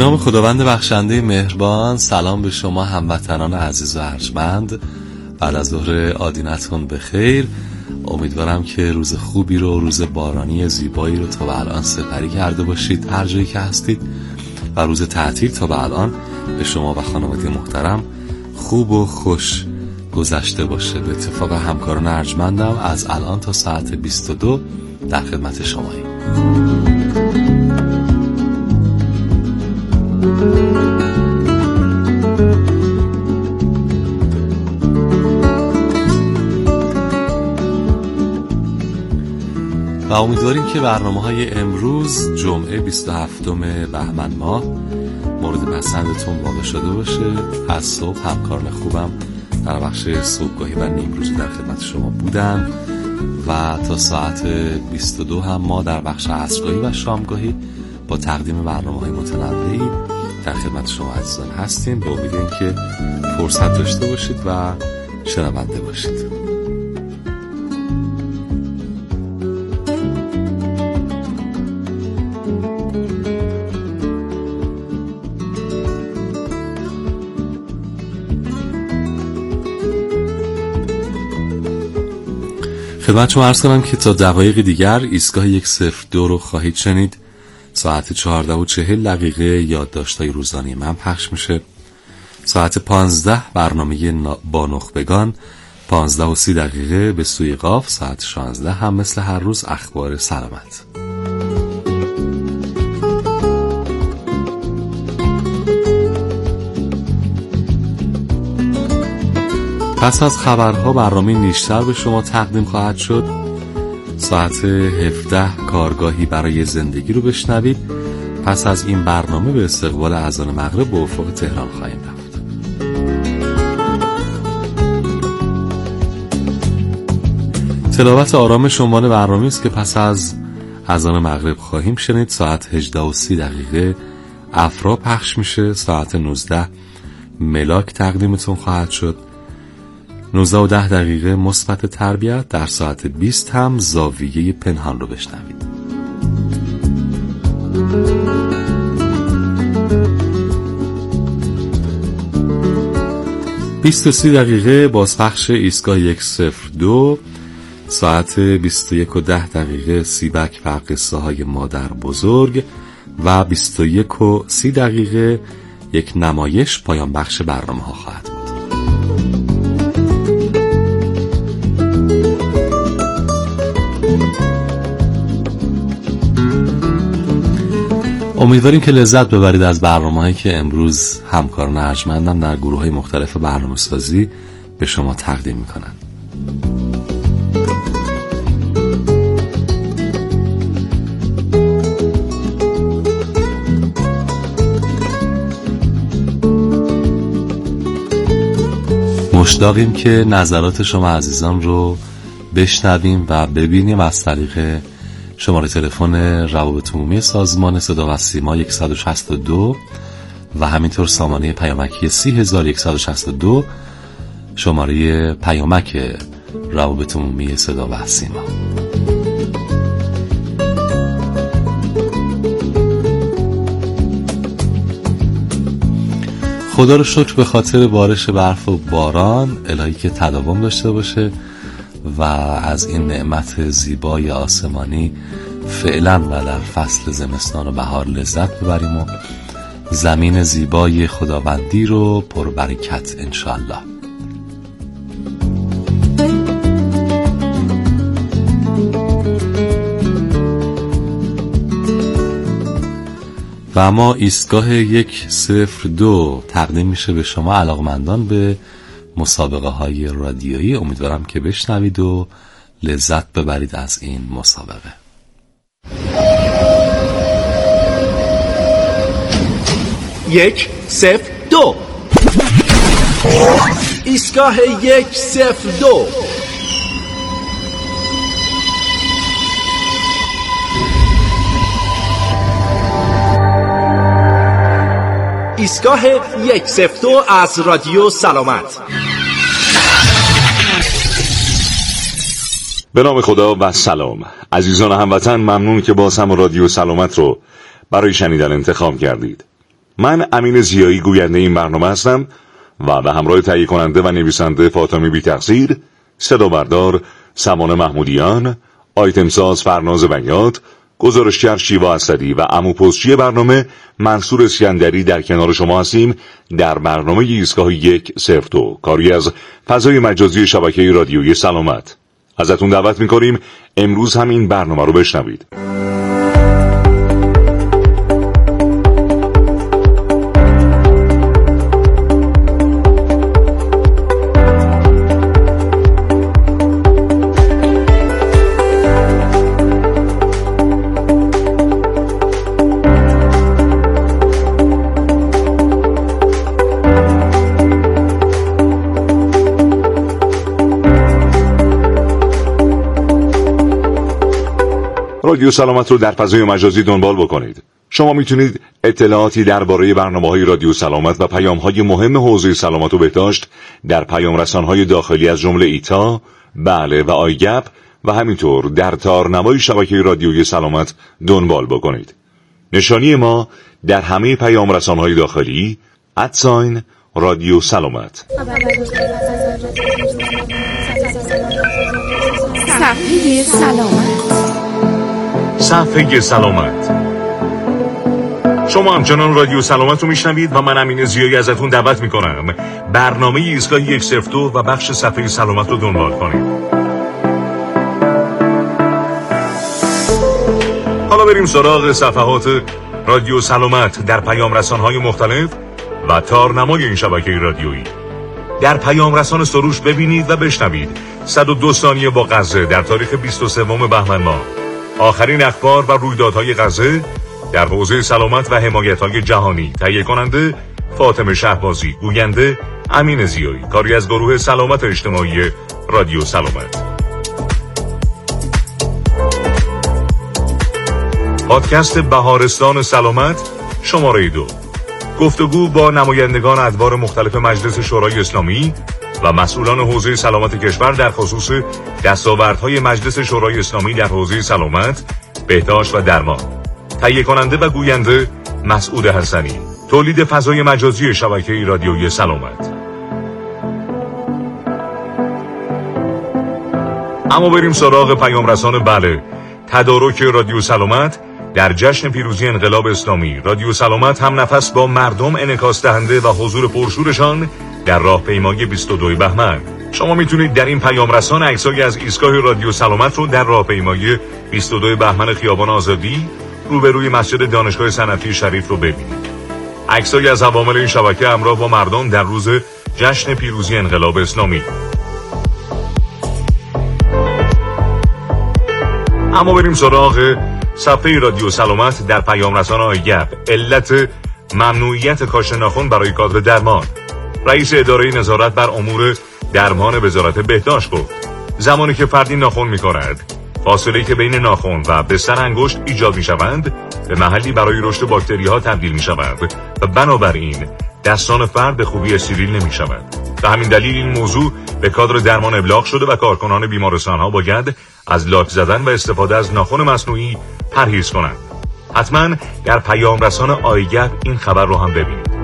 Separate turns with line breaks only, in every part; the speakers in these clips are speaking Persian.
نام خداوند بخشنده مهربان. سلام به شما هموطنان عزیز و ارجمند. بعد از ظهر آدینتون بخیر. امیدوارم که روز خوبی رو، روز بارانی زیبایی رو تا به الان سپری کرده باشید هر جایی که هستید و روز تعطیل تا به الان به شما و خانواده محترم خوب و خوش گذشته باشه. به اتفاق همکاران ارجمندم از الان تا ساعت 22 در خدمت شماییم. و امیدواریم که برنامه‌های امروز جمعه 27 بهمن ماه مورد پسندتون واقع شده باشه. از صبح همکاران خوبم در بخش صبحگاهی و نیمروزی در خدمت شما بودن و تا ساعت 22 هم ما در بخش عصرگاهی و شامگاهی با تقدیم برنامه‌های متنوعی در خدمت شما عزیزان هستیم. به امید اینکه فرصت داشته باشید و شنونده باشید. خدمت شما عرض کنم که تا دقایق دیگر ایستگاه 102 رو خواهید شنید. ساعت 14:40 یادداشت‌های روزانه من پخش میشه. ساعت 15 برنامه با نخبگان، 15:30 به سوی قاف. ساعت 16 هم مثل هر روز اخبار سلامت. پس از خبرها برنامه نیشتر به شما تقدیم خواهد شد. ساعت 17 کارگاهی برای زندگی رو بشنوید. پس از این برنامه به استقبال اذان مغرب به افق تهران خواهیم رفت. تلاوت آرام عنوان برنامه است که پس از اذان مغرب خواهیم شنید. ساعت 18:30 افرا پخش میشه. ساعت 19 ملاک تقدیمتون خواهد شد. 19:10 مثبت تربیت. در ساعت 20 هم زاویه پنهان رو بشنوید. 20:30 بازپخش ایستگاه 102. ساعت 21:10 سیبک و قصه های مادر بزرگ و 21:30 یک نمایش پایان بخش برنامه ها خواهد بود. امیدواریم که لذت ببرید از برنامه‌هایی که امروز همکاران ارجمندم در گروه‌های مختلف برنامه‌سازی به شما تقدیم می‌کنن. مشتاقیم که نظرات شما عزیزان رو بشنویم و ببینیم از طریق شماره تلفن روابط عمومی سازمان صدا و سیما 162 و همینطور سامانه پیامکی 30162 شماره پیامک روابط عمومی صدا و سیما. خدا رو شکر به خاطر بارش برف و باران. الهی که تداوم داشته باشه و از این نعمت زیبای آسمانی فعلا و در فصل زمستان و بهار لذت ببریم و زمین زیبای خداوندی رو پر برکت انشالله. و اما ایستگاه 102 تقدیم میشه به شما علاقمندان به مسابقه های رادیویی. امیدوارم که بشنوید و لذت ببرید از این مسابقه.
102 ایستگاه 102 ایستگاه 102 از رادیو سلامت.
به نام خدا و سلام. عزیزان هموطن، ممنون که باز هم رادیو سلامت رو برای شنیدن انتخاب کردید. من امین ضیایی گوینده این برنامه هستم و به همراه تهیه کننده و نویسنده فاطمی بی‌تقصیر، صدا بردار سمان محمودیان، آیتم ساز فرناز بنیاد، گزارشگر شیوا اسدی و عمو پستچی برنامه منصور اسکندری در کنار شما هستیم در برنامه ایستگاه 102 کاری از فضای مجازی شبکه رادیویی سلامت. ازتون دعوت می‌کنیم امروز هم این برنامه رو بشنوید. رادیو سلامت رو در فضای مجازی دنبال بکنید. شما میتونید اطلاعاتی درباره برنامه‌های رادیو سلامت و پیام‌های مهم حوزه سلامت و بهداشت در پیام رسان‌های داخلی از جمله ایتا، بله و آیگپ و همینطور در تارنمای شبکه رادیویی سلامت دنبال بکنید. نشانی ما در همه پیام رسان‌های داخلی @رادیو سلامت.
صفحه سلامت.
صفحه سلامت. شما همچنان رادیو سلامت رو میشنوید و من امین ضیایی ازتون دعوت میکنم برنامه ایستگاه 102 و بخش صفحه سلامت رو دنبال کنید. حالا بریم سراغ صفحات رادیو سلامت در پیام رسان‌های مختلف و تارنمای این شبکه رادیویی. در پیام رسان سروش ببینید و بشنوید 102 ثانیه با غزه در تاریخ 23 بهمن ماه. آخرین اخبار و رویدادهای غزه در حوزه سلامت و حمایت‌های جهانی. تهیه کننده فاطمه شهبازی، گوینده امین ضیایی، کاری از گروه سلامت اجتماعی رادیو سلامت. پادکست بهارستان سلامت شماره 2. گفتگو با نمایندگان ادوار مختلف مجلس شورای اسلامی و مسئولان حوزه سلامت کشور در خصوص دستاوردهای مجلس شورای اسلامی در حوزه سلامت، بهداشت و درمان. تهیه کننده و گوینده مسعود حسنی. تولید فضای مجازی شبکه رادیویی سلامت. اما بریم سراغ پیام رسان بله. تدارک رادیو سلامت در جشن پیروزی انقلاب اسلامی. رادیو سلامت هم نفس با مردم انعکاس دهنده و حضور پرشورشان در راهپیمایی 22 بهمن. شما میتونید در این پیام رسان عکسایی از ایستگاه رادیو سلامت رو در راهپیمایی 22 بهمن خیابان آزادی روبروی مسجد دانشگاه صنعتی شریف رو ببینید. عکسایی از عوامل این شبکه همراه با مردم در روز جشن پیروزی انقلاب اسلامی. اما بریم سراغ صفحه رادیو سلامت در پیام رسان آیگپ. علت ممنوعیت کاشت ناخن برای کادر درمان. رئیس اداره نظارت بر امور درمان وزارت بهداشت گفت زمانی که فردی ناخن می‌کارد، فاصله‌ای که بین ناخن و بستر انگشت ایجاد می‌شوند به محلی برای رشد باکتری‌ها تبدیل می‌شود و بنابراین دستان فرد به خوبی استریل نمی‌شود. به همین دلیل این موضوع به کادر درمان ابلاغ شده و کارکنان بیمارستان‌ها باید از لاک زدن و استفاده از ناخن مصنوعی پرهیز کنند. حتما در پیام رسان آیگپ این خبر رو هم ببینید.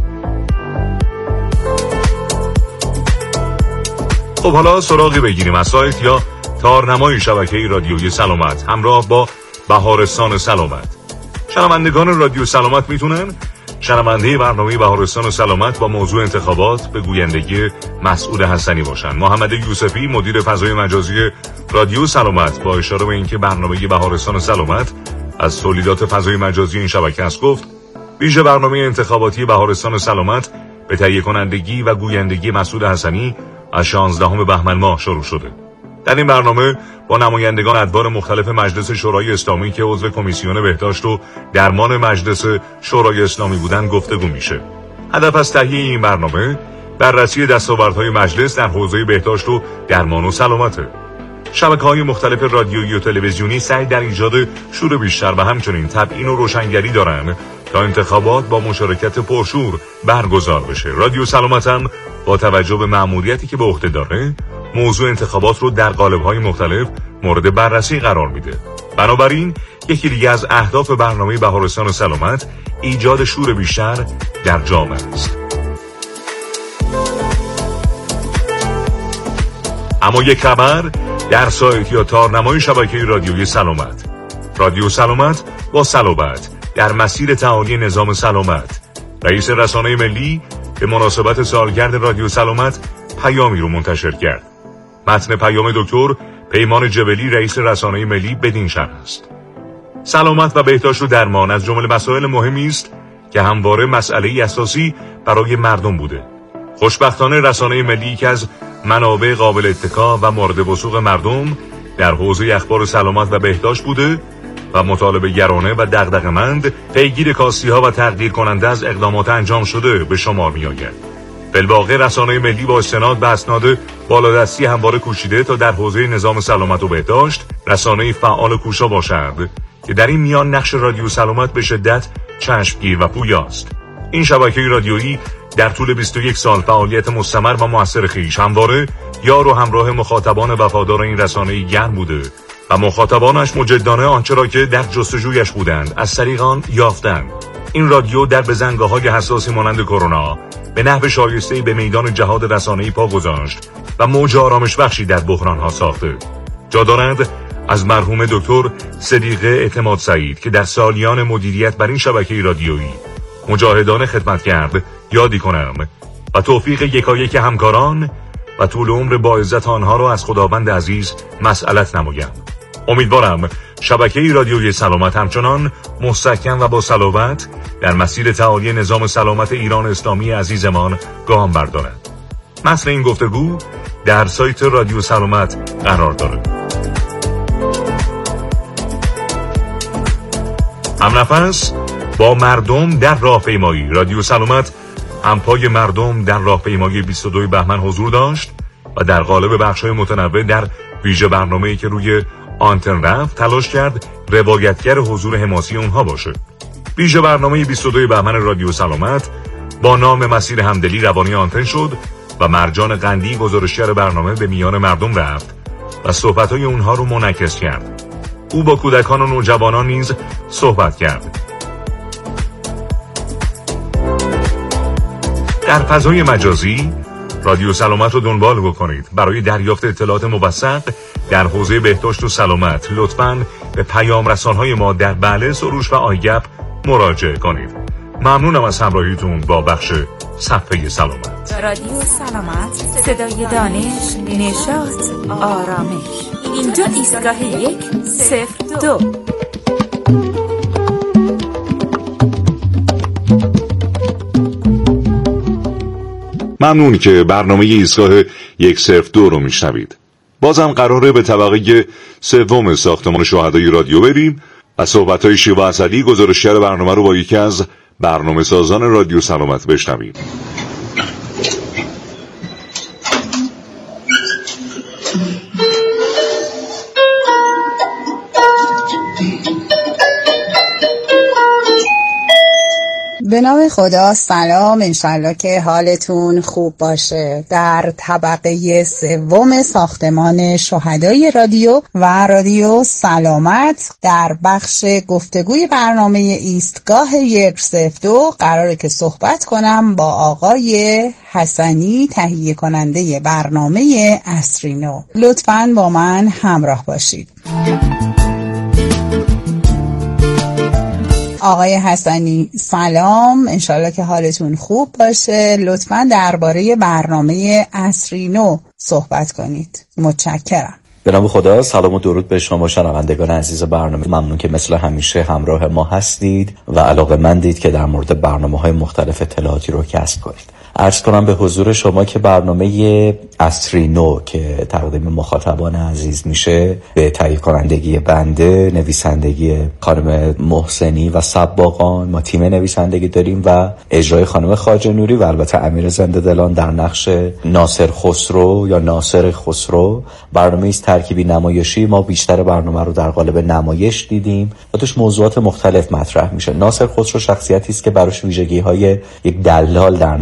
خب حالا سراغی بگیریم از سایت یا تارنمای شبکه رادیویی سلامت همراه با بهارستان سلامت. شنوندگان رادیو سلامت میتونن شنونده برنامه بهارستان سلامت با موضوع انتخابات به گویندگی مسعود حسنی باشن. محمد یوسفی مدیر فضای مجازی رادیو سلامت با اشاره به اینکه برنامه بهارستان سلامت از تولیدات فضای مجازی این شبکه است گفت ویژه برنامه انتخاباتی بهارستان سلامت به تهیه کنندگی و گویندگی مسعود حسنی از 16 بهمن ماه شروع شده. در این برنامه با نمایندگان ادوار مختلف مجلس شورای اسلامی که عضو کمیسیون بهداشت و درمان مجلس شورای اسلامی بودند گفتگو میشه. هدف از تهیه این برنامه بررسی دستاوردهای مجلس در حوزه بهداشت و درمان و سلامته. شبکه‌های مختلف رادیویی و تلویزیونی سعی در ایجاد شور بیشتر و همچنین تبیین و روشنگری دارند تا انتخابات با مشارکت پرشور برگزار بشه. رادیو سلامت هم با توجه به مأموریتی که به عهده داره موضوع انتخابات رو در قالب‌های مختلف مورد بررسی قرار میده. بنابراین یکی دیگه از اهداف برنامه بهارستان سلامت ایجاد شور بیشتر در جامعه است. اما یک خبر در سایت یا تارنمای شبکه رادیویی سلامت. رادیو سلامت با صلابت در مسیر تعالی نظام سلامت. رئیس رسانه ملی به مناسبت سالگرد رادیو سلامت پیامی رو منتشر کرد. متن پیام دکتر پیمان جبلی رئیس رسانه ملی بدین شرح است: سلامت و بهداشت و درمان از جمله مسائل مهمی است که همواره مسئله اساسی برای مردم بوده. خوشبختانه رسانه ملی که از منابع قابل اتکا و مورد وثوق مردم در حوزه اخبار سلامت و بهداشت بوده و مطالبه گرانه و دغدغه‌مند پیگیر کاستی‌ها و تقدیر کننده از اقدامات انجام شده به شمار می‌آید. بالواقع رسانه ملی با استناد به اسناد بالادستی همواره کوشیده تا در حوزه نظام سلامت و بهداشت رسانه فعال کوشا باشد که در این میان نقش رادیو سلامت به شدت چشمگیر و پویاست. این شبکه رادیویی در طول 21 سال فعالیت مستمر و مؤثر خویش همواره یار و همراه مخاطبان وفادار این رسانه گرم بوده و مخاطبانش مجدانه آنچه را که در جستجویش بودند از طریق آن یافتند. این رادیو در بزنگاه‌های حساسی مانند کرونا به نحو شایسته‌ای به میدان جهاد رسانه‌ای پا گذاشت و موج آرامش بخشی در بحران‌ها ساخته. جا دارد از مرحوم دکتر صدیقه اعتماد سعید که در سالیان مدیریت بر این شبکه رادیویی مجاهدانه خدمت کرد یادی کنم و توفیق یکایک همکاران و طول عمر با عزت آنها را از خداوند عزیز مسئلت نمایم. امیدوارم شبکه رادیویی سلامت همچنان مستحکم و با صلابت در مسیر تعالی نظام سلامت ایران اسلامی عزیزمان گام بردارد. متن این گفتگو در سایت رادیو سلامت قرار دارد. همنفس با مردم در راهپیمایی. رادیو سلامت همپای مردم در راهپیمایی 22 بهمن حضور داشت و در قالب بخش‌های متنوع در ویژه برنامه‌ای که روی آنتن رفت تلاش کرد روایتگر حضور حماسی اونها باشه. ویژه برنامه 22 بهمن رادیو سلامت با نام مسیر همدلی روانی آنتن شد و مرجان قندی گزارشگر برنامه به میان مردم رفت و صحبت‌های اونها رو منعکس کرد. او با کودکان و نوجوانان نیز صحبت کرد. در فضای مجازی رادیو سلامت رو دنبال بکنید. برای دریافت اطلاعات موثق در حوزه بهداشت و سلامت لطفاً به پیام رسان‌های ما در بله، سروش و آیگپ مراجعه کنید. ممنونم از همراهیتون با بخش صفحه سلامت.
رادیو سلامت، صدای دانش، نشاط، آرامش. اینجا ایستگاه 102.
ممنون که برنامه ایستگاه 102 رو میشنوید. بازم قراره به طبقه سوم ساختمان شهدای رادیو بریم و صحبت‌های شیوا اسدی گزارشگر برنامه رو با یکی از برنامه سازان رادیو سلامت بشنویم.
به نام خدا، سلام، انشالله که حالتون خوب باشه. در طبقه سوم ساختمان شهدای رادیو و رادیو سلامت در بخش گفتگوی برنامه ایستگاه 102 قراره که صحبت کنم با آقای حسنی، تهیه کننده برنامه عصرینو. لطفاً با من همراه باشید. آقای حسنی سلام، انشالله که حالتون خوب باشه. لطفاً درباره برنامه عصرینو صحبت کنید. متشکرم.
به نام خدا، سلام و درود به شما شنوندگان عزیز برنامه. ممنون که مثل همیشه همراه ما هستید و علاقه‌مندید که در مورد برنامه‌های مختلف اطلاعاتی رو کسب کنید. عرض کنم به حضور شما که برنامه عصرینو که تقدیم مخاطبان عزیز میشه به تهیه کنندگی بنده، نویسندگی خانم محسنی و سباقان، ما تیم نویسندگی داریم و اجرای خانم خواجه نوری و البته امیر زنده دلان در نقش ناصر خسرو یا ناصر خسرو. برنامه است ترکیبی نمایشی. ما بیشتر برنامه رو در قالب نمایش دیدیم و توش موضوعات مختلف مطرح میشه. ناصر خسرو شخصیتی است که براش ویژگی‌های یک دلال در نظر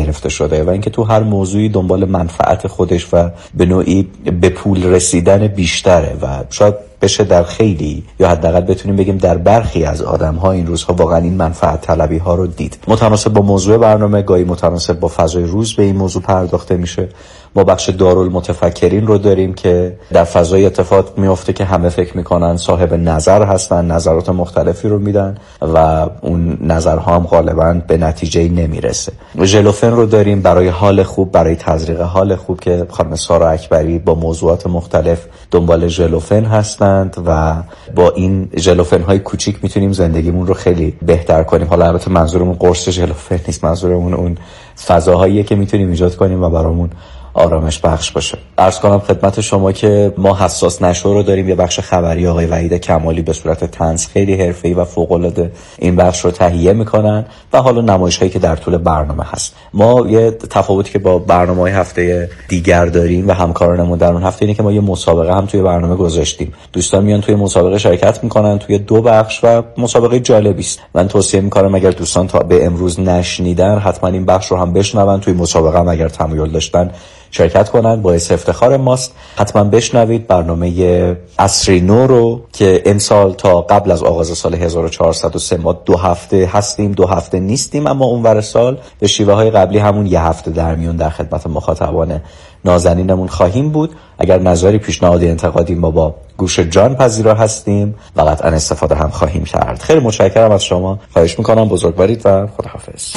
گرفته شده و اینکه تو هر موضوعی دنبال منفعت خودش و به نوعی به پول رسیدن بیشتره و شاید بشه در خیلی یا حداقل بتونیم بگیم در برخی از آدم‌ها این روزها واقعا این منفعت طلبی ها رو دید. متناسب با موضوع برنامه، گاهی متناسب با فضای روز به این موضوع پرداخته میشه. ما بخش دارالمتفکرین رو داریم که در فضای اتفاق میفته که همه فکر میکنن صاحب نظر هستن، نظرات مختلفی رو میدن و اون نظرها هم غالبا به نتیجه نمیرسه. ژلوفن رو داریم برای حال خوب، برای تزریق حال خوب که خانم سارا اکبری با موضوعات مختلف دنبال ژلوفن هستند و با این ژلوفن های کوچیک میتونیم زندگیمون رو خیلی بهتر کنیم. حالا البته منظورمون قرص ژلوفن نیست، منظورمون اون فضاهاییه که میتونیم ایجاد کنیم و برامون آرامش بخش باشه. عرض کنم خدمت شما که ما حساس نشو رو داریم، یه بخش خبری آقای وحید کمالی به صورت طنز خیلی حرفه‌ای و فوق‌العاده این بخش رو تهیه میکنن و حالا نمایش‌هایی که در طول برنامه هست. ما یه تفاوتی که با برنامه‌های هفته دیگر داریم و همکارانمون در اون هفته اینه که ما یه مسابقه هم توی برنامه گذاشتیم. دوستان میان توی مسابقه شرکت میکنن توی 2 بخش و مسابقه جالبی است. من توصیه میکنم اگر دوستان تا به امروز نشنیدن حتما این بخش رو هم بشنون. توی مسابقه هم اگر تمایل داشتن شرکت کنن، باعث افتخار ماست. حتما بشنوید برنامه عصری نو رو که امسال تا قبل از آغاز سال 1403 ما 2 هفته هستیم، 2 هفته نیستیم، اما اونور سال به شیوه های قبلی همون 1 هفته در میون در خدمت مخاطبان نازنینمون خواهیم بود. اگر نظری، پیشنهادی، انتقادی ما با گوش جان پذیرا هستیم و قطعا استفاده هم خواهیم کرد. خیلی متشکرم از شما، خواهش میکنم، بزرگوارید و خداحافظ.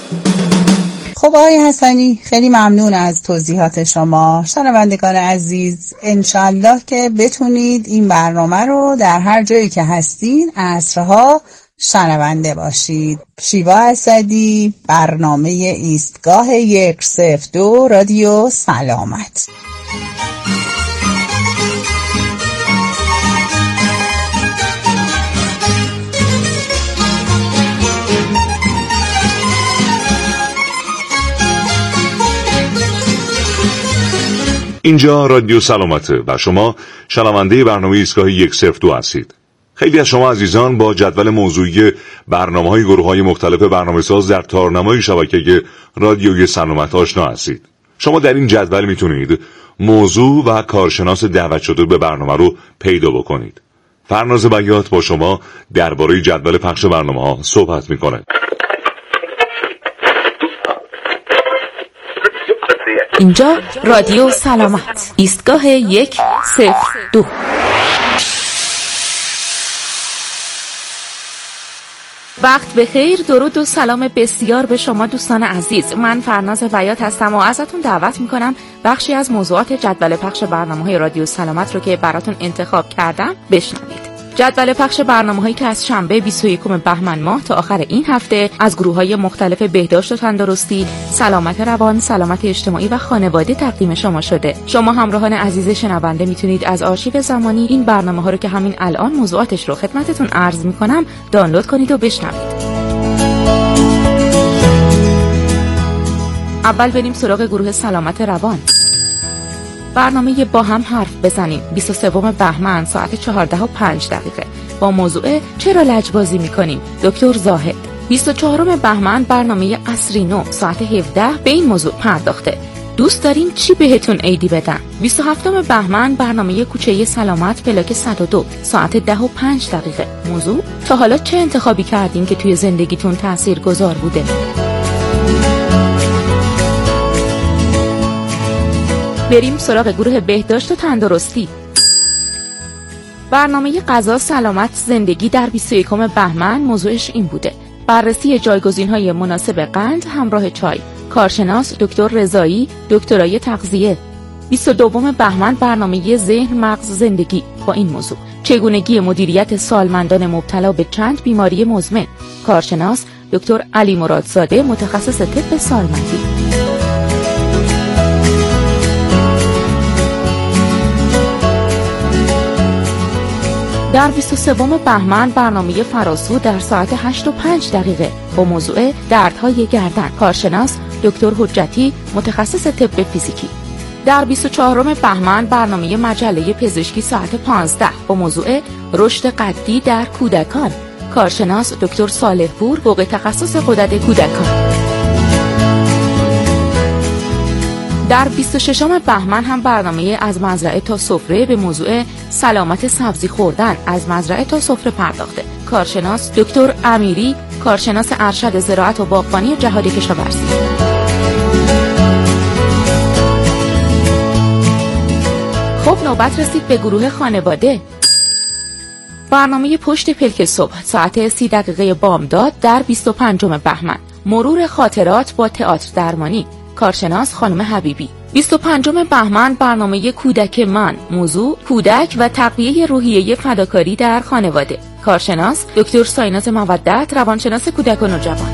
خب آقای حسنی، خیلی ممنون از توضیحات شما. شنوندگان عزیز، انشالله که بتونید این برنامه رو در هر جایی که هستین عصرها شنونده باشید. شیوا اسدی، برنامه ایستگاه 102 رادیو سلامت.
اینجا رادیو سلامته و شما شنونده برنامه ایستگاه 102 هستید. خیلی از شما عزیزان با جدول موضوعی برنامه‌های گروه‌های مختلف برنامه‌ساز در تارنمای شبکه رادیوی سلامت آشنا هستید. شما در این جدول میتونید موضوع و کارشناس دعوت شده به برنامه رو پیدا بکنید. فرناز بیات با شما درباره جدول پخش برنامه‌ها صحبت می‌کنه.
اینجا رادیو سلامت، ایستگاه 102. وقت بخیر، درود و سلام بسیار به شما دوستان عزیز. من فرناز بیات هستم و ازتون دعوت میکنم بخشی از موضوعات جدول پخش برنامه‌های رادیو سلامت رو که براتون انتخاب کردم بشنوید. جدول پخش برنامه‌هایی که از شنبه 21 بهمن ماه تا آخر این هفته از گروه‌های مختلف بهداشت و تندرستی، سلامت روان، سلامت اجتماعی و خانواده تقدیم شما شده. شما همراهان عزیز شنونده میتونید از آرشیو زمانی این برنامه‌ها رو که همین الان موضوعاتش رو خدمتتون عرض می‌کنم دانلود کنید و بشنوید. اول بریم سراغ گروه سلامت روان. برنامه با هم حرف بزنیم 23 بهمن ساعت 14:05 با موضوع چرا لجبازی میکنیم دکتر زاهد. 24 بهمن برنامه عصری نو ساعت 17 به این موضوع پرداخته. دوست دارین چی بهتون عیدی بدن؟ 27 بهمن برنامه کوچه سلامت پلاک 102 ساعت 10:05 موضوع تا حالا چه انتخابی کردین که توی زندگیتون تاثیرگذار بوده؟ بریم سراغ گروه بهداشت و تندرستی. برنامه غذا سلامت زندگی در 21 بهمن موضوعش این بوده: بررسی جایگزین‌های مناسب قند همراه چای. کارشناس دکتر رضایی، دکترای تغذیه. 22 بهمن برنامه ذهن مغز زندگی با این موضوع: چگونگی مدیریت سالمندان مبتلا به چند بیماری مزمن. کارشناس دکتر علی مرادزاده، متخصص طب سالمندی. در 23 بهمن برنامه فراسو در ساعت 8:05 با موضوع دردهای گردن. کارشناس دکتر حجتی، متخصص طب فیزیکی. در 24 بهمن برنامه مجله پزشکی ساعت 15 با موضوع رشد قدی در کودکان. کارشناس دکتر صالح پور، فوق تخصص غدد کودکان. در 26 بهمن هم برنامه از مزرعه تا سفره به موضوع سلامت سبزی خوردن از مزرعه تا سفره پرداخته. کارشناس دکتر امیری، کارشناس ارشد زراعت و باغبانی جهاد کشاورزی. خب نوبت رسید به گروه خانواده. برنامه پشت پلک صبح ساعت 30 دقیقه بامداد در 25 بهمن. مرور خاطرات با تئاتر درمانی. کارشناس خانم حبیبی. 25 بهمن برنامه کودک من، موضوع کودک و تقویه روحیه فداکاری در خانواده. کارشناس دکتر سایناز مودت، روانشناس کودک و نوجوان.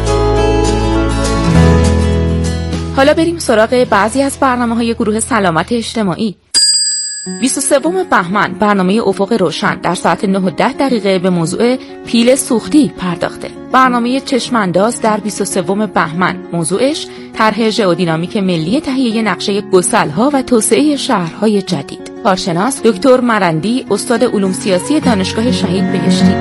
حالا بریم سراغ بعضی از برنامه‌های گروه سلامت اجتماعی. 23 بهمن برنامه افق روشن در ساعت 9:10 به موضوع پیل سوختی پرداخته. برنامه چشمانداز در 23 بهمن موضوعش طرح ژئودینامیک ملی تهیه نقشه گسل‌ها و توسعه شهرهای جدید. کارشناس دکتر مرندی، استاد علوم سیاسی دانشگاه شهید بهشتی.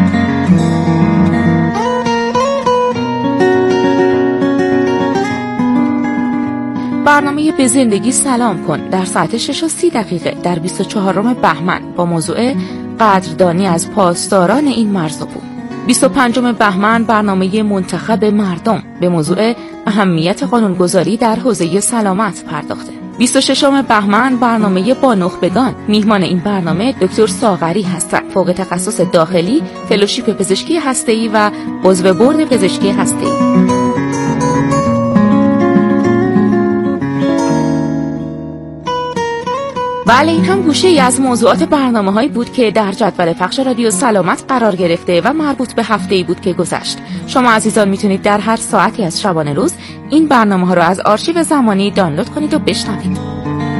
برنامه به زندگی سلام کن در ساعت 6:30 در 24 بهمن با موضوع قدردانی از پاسداران این مرز و بوم. 25 بهمن برنامه منتخب مردم به موضوع اهمیت قانونگذاری در حوزه سلامت پرداخته. 26 بهمن برنامه با نخبگان. میهمان این برنامه دکتر ساغری هستند، فوق تخصص داخلی، فلوشیپ پزشکی هسته‌ای و عضو بورد پزشکی هسته‌ای. بله، این هم گوشه ای از موضوعات برنامه‌هایی بود که در جدول پخش رادیو سلامت قرار گرفته و مربوط به هفته‌ای بود که گذشت. شما عزیزان میتونید در هر ساعتی از شبانه روز این برنامه‌ها رو از آرشیو زمانی دانلود کنید و بشنوید.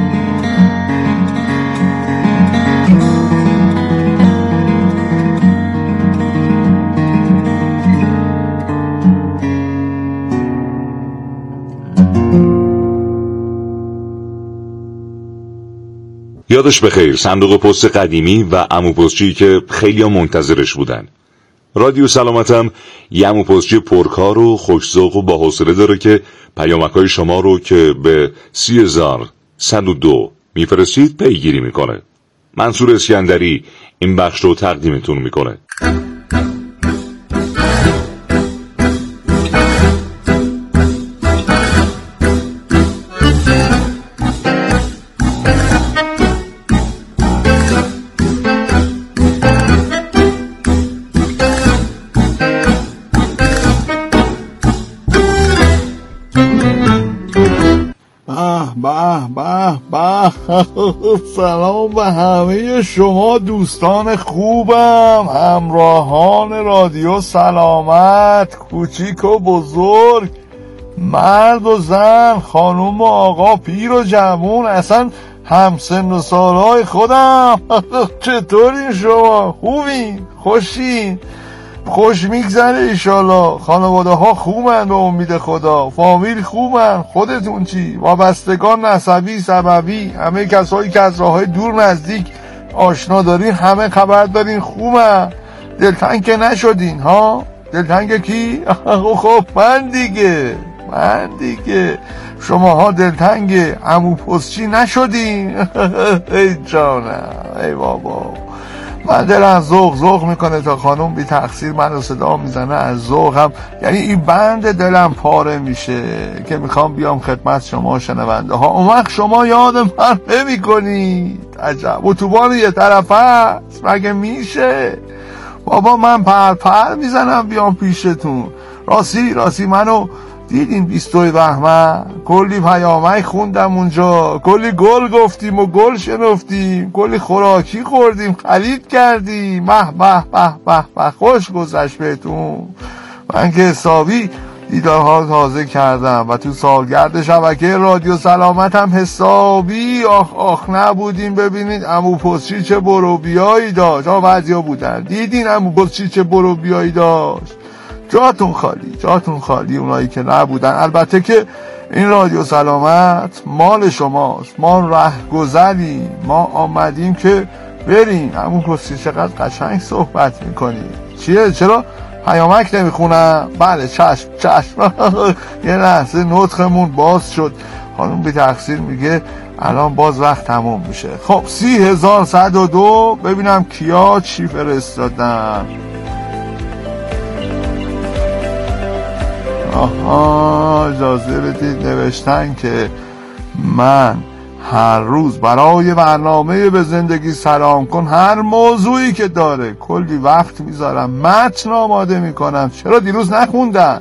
یادش بخیر، صندوق پست قدیمی و عمو پستچی که خیلی منتظرش بودن. رادیو سلامتم یه عمو پستچی پرکار و خوش‌ذوق و با حوصله داره که پیامک‌های شما رو که به 30102 میفرستید پیگیری میکنه. منصور اسکندری این بخش رو تقدیمتون میکنه.
سلام به همه شما دوستان خوبم، همراهان رادیو سلامت، کوچیک و بزرگ، مرد و زن، خانوم و آقا، پیر و جوون، اصلا همسن و سالهای خودم. چطورین شما؟ خوبین؟ خوشین؟ خوش میگذره ایشالا. خانواده ها خوبن به امید خدا، فامیل خوبن، خودتون چی؟ وابستگان نسبی سببی، همه کسایی که از راههای دور نزدیک آشنا دارین همه خبر دارین خوبن؟ دلتنگ که نشدین ها؟ دلتنگ کی؟ خب من دیگه شماها دلتنگ عمو پستچی نشدین؟ ای جانم، ای بابا، من دلم ذوق میکنه تا خانم بی تقصیر من رو صدا میزنه از ذوقم، یعنی این بند دلم پاره میشه که میخوام بیام خدمت شما شنونده ها. اون وقت شما یاد من نمی کنید. عجب اتوبان یه طرف هست مگه میشه؟ بابا من پر میزنم بیام پیشتون. راستی منو دیدین 22 بهمن کلی پیامک خوندم اونجا، کلی گل گفتیم و گل شنفتیم، کلی خوراکی خوردیم، خرید کردیم. به خوش گذشت بهتون. من که حسابی دیدارها تازه کردم و تو سالگرد شبکه رادیو سلامت هم حسابی آخ نبودیم. ببینید عمو پستچی چه برو بیایی داشت. بعضیا بودن دیدین عمو پستچی چه برو بیایی داشت. جاتون خالی اونایی که نبودن. البته که این رادیو سلامت مال شماست، ما رهگذریم، ما آمدیم که بریم. عمو پستچی چقدر قشنگ صحبت میکنی. چرا پیامک نمیخونم؟ بله چشم. یه لحظه نطقمون باز شد. خانم بی تقصیر میگه الان باز وقت تموم میشه. خب 30102 ببینم کیا چی فرستادن. آها اجازه بدید نوشتن که من هر روز برای برنامه به زندگی سلام کن هر موضوعی که داره کلی وقت میذارم، متن آماده میکنم. چرا دیروز نخوندن؟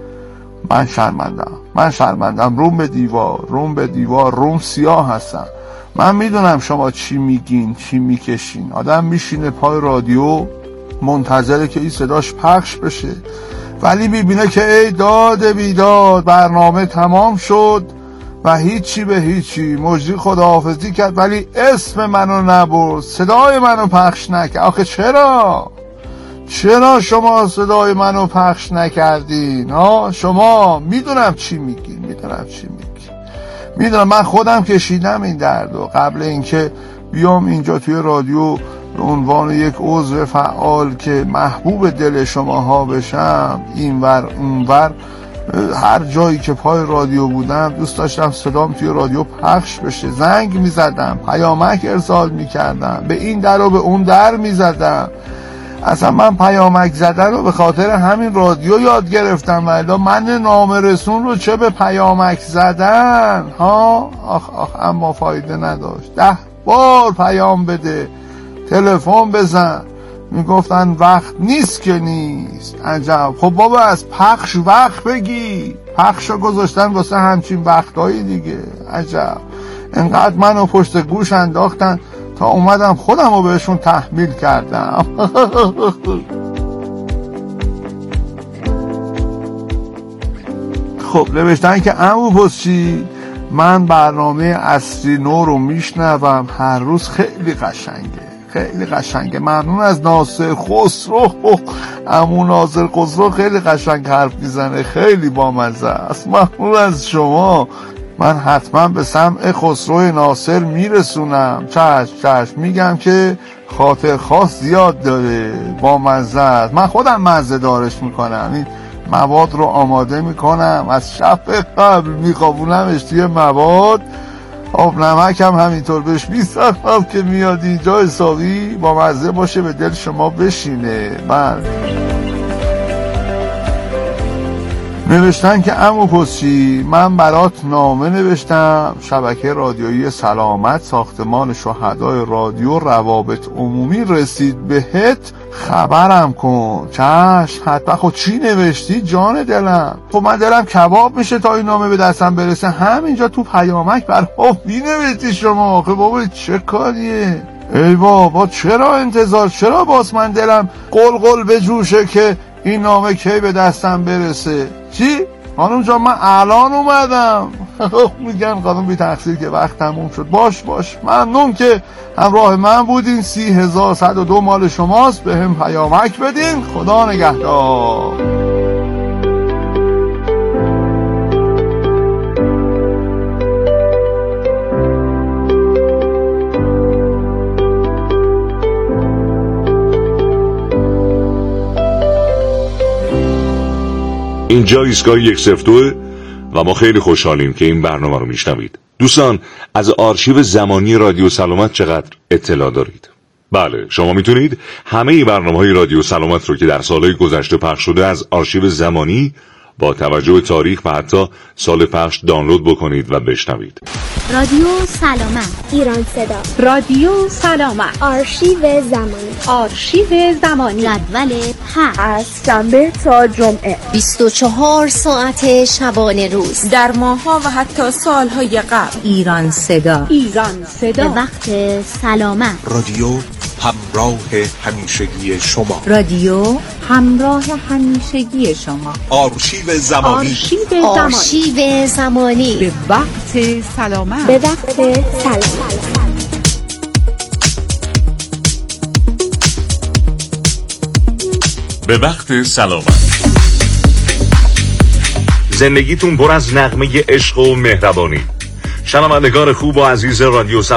من شرمندم. روم به دیوار روم سیاه هستم. من میدونم شما چی میگین، چی میکشین. آدم میشینه پای رادیو منتظره که این صداش پخش بشه، ولی میبینه که ای داد بیداد برنامه تمام شد و هیچی به هیچی. مجری خداحافظی کرد ولی اسم منو نبرد، صدای منو پخش نکرد. آخه چرا شما صدای منو پخش نکردین؟ شما میدونم چی میگین. میدونم من خودم کشیدم این دردو. قبل اینکه بیام اینجا توی رادیو به عنوان یک عضو فعال که محبوب دل شماها بشم، اینور اونور هر جایی که پای رادیو بودم دوست داشتم صدام توی رادیو پخش بشه. زنگ میزدم، پیامک ارسال میکردم، به این در و به اون در میزدم. اصلا من پیامک زدن رو به خاطر همین رادیو یاد گرفتم. ولی من نامرسون رو چه به پیامک زدن اما فایده نداشت. 10 بار پیام بده، تلفن بزن، میگفتن وقت نیست که نیست. عجب. خب بابا از پخش وقت بگی. پخش رو گذاشتن واسه همچین وقتایی دیگه. عجب. انقدر منو پشت گوش انداختن تا اومدم خودم رو بهشون تحمیل کردم. خب نوشتن که عمو پسچی من برنامه اصلی نو رو میشنوم هر روز. خیلی قشنگه. ممنون از ناصر خسرو. عمو ناصر خسرو خیلی قشنگ حرف میزنه، خیلی بامزه است. ممنون از شما. من حتما به سمع خسرو ناصر میرسونم. چشم. میگم که خاطر خاص زیاد داره، بامزه است. من خودم مزه دارش میکنم. این مواد رو آماده میکنم، از شب قبل میخوابونمش توی مواد. آب نمک هم همینطور بهش میسرم که میاد اینجا حسابی بامزه باشه، به دل شما بشینه. نوشتن که عمو پسچی من برات نامه نوشتم. شبکه رادیویی سلامت ساختمان شهدای رادیو روابط عمومی رسید بهت، خبرم کن. چشم حتما. خب چی نوشتی جان دلم؟ خب من دلم کباب میشه تا این نامه به دستم برسه. همینجا تو پیامک برام بینوشتی شما. خب بابا چه کاریه؟ ای بابا چرا انتظار؟ چرا باز من دلم قلقل بجوشه که این نامه کی به دستم برسه؟ چی؟ خانم جان من الان اومدم. میگن خانم بی تقصیر که وقت تموم شد. باش ممنون که همراه من بودین. 30102 مال شماست. به هم پیامک بدین. خدا نگهدار.
اینجا ایستگاه 102 و ما خیلی خوشحالیم که این برنامه رو میشنوید. دوستان از آرشیو زمانی رادیو سلامت چقدر اطلاع دارید؟ بله، شما میتونید همه برنامه‌های رادیو سلامت رو که در سالهای گذشته پخش شده از آرشیو زمانی با توجه به تاریخ و حتی سال پخش دانلود بکنید و بشنوید.
رادیو سلامت، ایران صدا،
رادیو سلامت،
آرشیو زمانی،
جدول پخش
از شنبه تا جمعه
24 ساعت شبانه روز
در ماه‌ها و حتی سال‌های قبل.
ایران صدا
به وقت سلامت.
رادیو همراه همیشگی شما. آرشیو زمانی.
به وقت سلامت.
به وقت سلامت. زندگیتون پر از نغمه عشق و مهربانی. شنوندگان خوب و عزیز رادیو